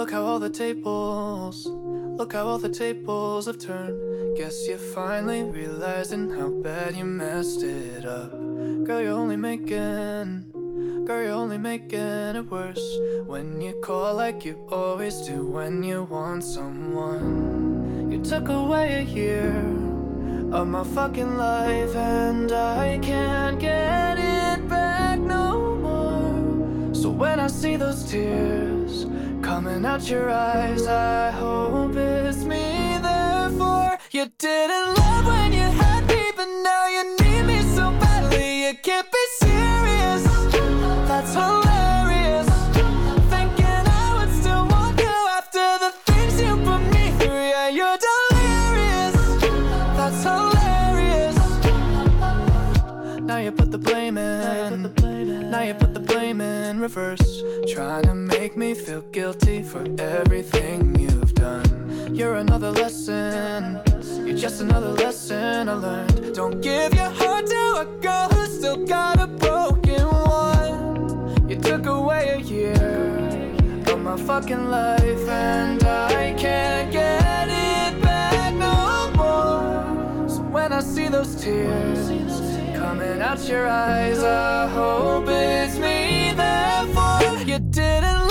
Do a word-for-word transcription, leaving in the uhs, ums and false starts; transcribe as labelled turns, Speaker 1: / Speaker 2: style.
Speaker 1: Look how all the tables, look how all the tables have turned. Guess you're finally realizing how bad you messed it up. Girl, you're only making, girl, you're only making it worse when you call like you always do when you want someone. You took away a year of my fucking life, and I can't get it back no more. So when I see those tears coming out your eyes, I hope it's me, therefore. You didn't love when you had me, but now you need me so badly. You can't be serious, that's hilarious. Thinking I would still want you after the things you put me through. Yeah, you're delirious, that's hilarious. Now you put the blame in, now you put the blame in reverse, trying to make me feel guilty for everything you've done. You're another lesson, you're just another lesson I learned. Don't give your heart to a girl who's still got a broken one. You took away a year of my fucking life, and I can't get it back no more. So when I see those tears coming out your eyes, I hope it's me, therefore. You didn't